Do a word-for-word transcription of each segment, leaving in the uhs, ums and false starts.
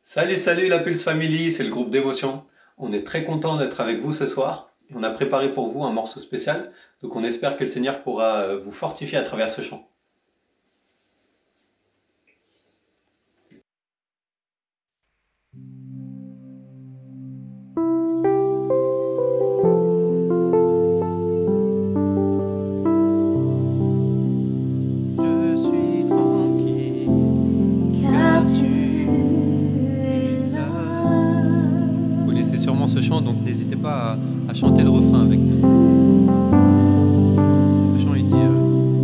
Salut, salut la Pulse Family, c'est le groupe Dévotion. On est très content d'être avec vous ce soir. Et on a préparé pour vous un morceau spécial, donc on espère que le Seigneur pourra euh, vous fortifier à travers ce chant. Je suis tranquille, car tu es là. Vous connaissez sûrement ce chant, donc n'hésitez pas à, à chanter le refrain avec nous. Le chant il dit euh,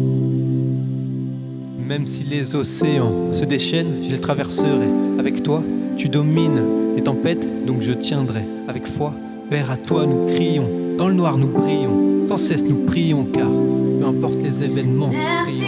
Même si les océans se déchaînent, je les traverserai. Avec toi, tu domines les tempêtes, donc je tiendrai. Avec foi, Père, à toi nous crions. Dans le noir nous brillons, sans cesse nous prions, car peu importe les événements, tu triomphes.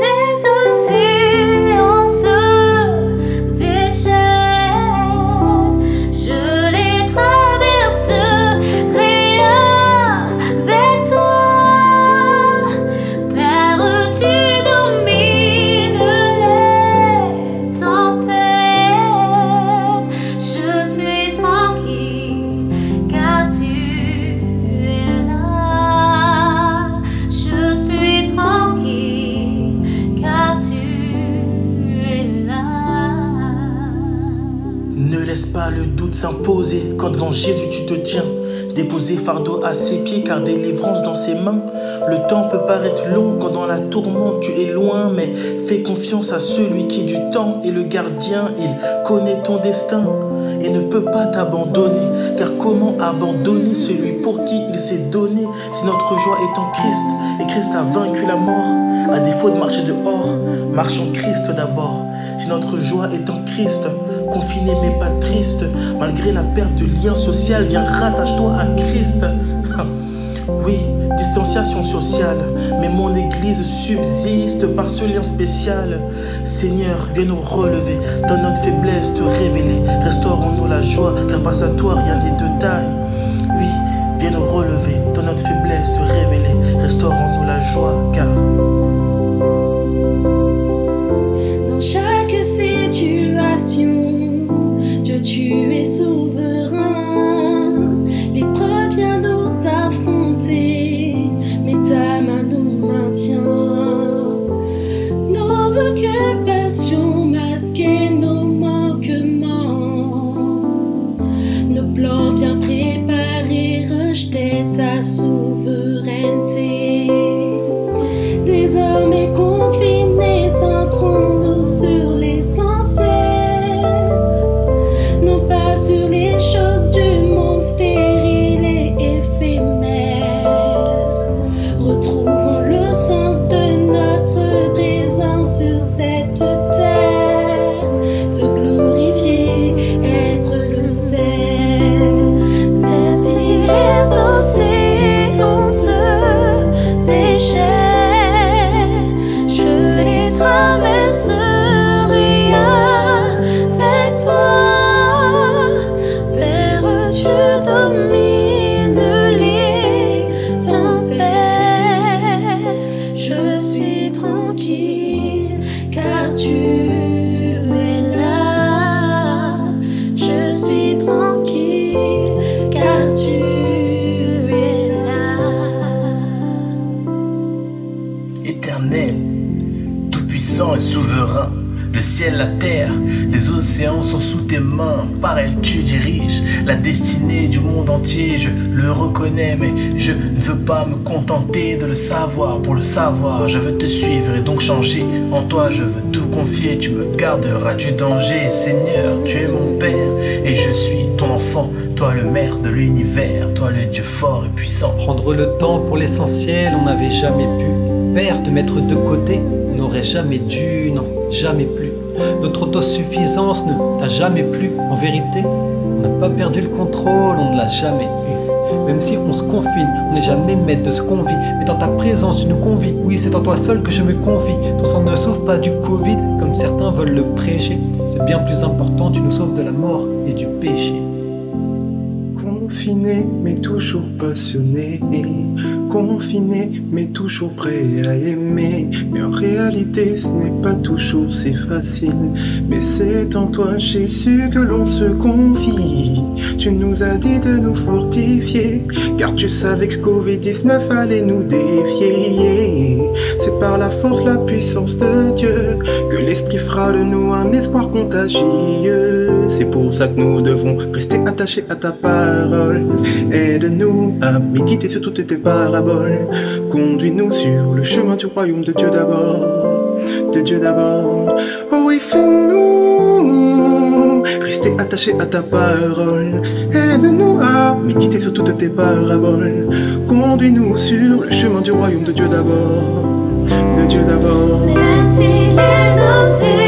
Ne laisse pas le doute s'imposer quand devant Jésus tu te tiens. Déposer fardeau à ses pieds car délivrance dans ses mains. Le temps peut paraître long quand dans la tourmente tu es loin, mais fais confiance à celui qui du temps est le gardien. Il connaît ton destin et ne peut pas t'abandonner, car comment abandonner celui pour qui il s'est donné? Si notre joie est en Christ et Christ a vaincu la mort, à défaut de marcher dehors, marche en Christ d'abord. Si notre joie est en Christ, confiné mais pas triste, malgré la perte de lien social, viens rattache-toi à Christ. Oui, distanciation sociale, mais mon église subsiste par ce lien spécial. Seigneur, viens nous relever, dans notre faiblesse te révéler. Restaurons-nous la joie, car face à toi rien n'est de taille. Oui, viens nous relever, dans notre faiblesse te révéler. Restaurons-nous la joie, car dans chaque situation, Dieu, tu es souverain. L'épreuve vient nous affronter, mais ta main nous maintient. Nos occupations masquées, nos manquements, nos plans bien préparés rejetaient ta souveraineté. Désormais confinés, centrons-nous sur l'essentiel, non pas sur les choses du monde stériles et éphémères. Retrouvons le sens de notre présence sur cette terre, te glorifier, être le sel. Même si les océans se déchaînent, je les traverserai avec toi. Père, tu domines les tempêtes. Je suis tranquille car tu es là. Je suis tranquille car tu es là. Éternel, tout-puissant et souverain, le ciel, la terre, les océans sont sous tes mains. Par elles tu diriges la destinée du monde entier. Je le reconnais, mais je ne veux pas me contenter de le savoir. Pour le savoir, je veux te suivre et donc changer. En toi je veux tout confier, tu me garderas du danger. Seigneur, tu es mon Père et je suis ton enfant. Toi le maître de l'univers, toi le Dieu fort et puissant. Prendre le temps pour l'essentiel, on n'avait jamais pu. Père, te mettre de côté, on n'aurait jamais dû, non, jamais plus. Notre autosuffisance ne t'a jamais plu. En vérité, on n'a pas perdu le contrôle, on ne l'a jamais eu. Même si on se confine, on n'est jamais maître de ce qu'on vit. Mais dans ta présence, tu nous convies. Oui, c'est en toi seul que je me confie. Ton sang ne sauve pas du Covid, comme certains veulent le prêcher. C'est bien plus important, tu nous sauves de la mort et du péché. Confiné mais toujours passionné, confiné mais toujours prêt à aimer. Mais en réalité ce n'est pas toujours si facile, mais c'est en toi Jésus que l'on se confie. Tu nous as dit de nous fortifier, car tu savais que covid dix-neuf allait nous défier. C'est par la force, la puissance de Dieu que l'Esprit fera de nous un espoir contagieux. C'est pour ça que nous devons rester attachés à ta parole. Aide-nous à méditer sur toutes tes paraboles. Conduis-nous sur le chemin du royaume de Dieu d'abord, de Dieu d'abord. Oh oui, fais-nous rester attachés à ta parole. Aide-nous à méditer sur toutes tes paraboles. Conduis-nous sur le chemin du royaume de Dieu d'abord, de Dieu d'abord. Même si les hommes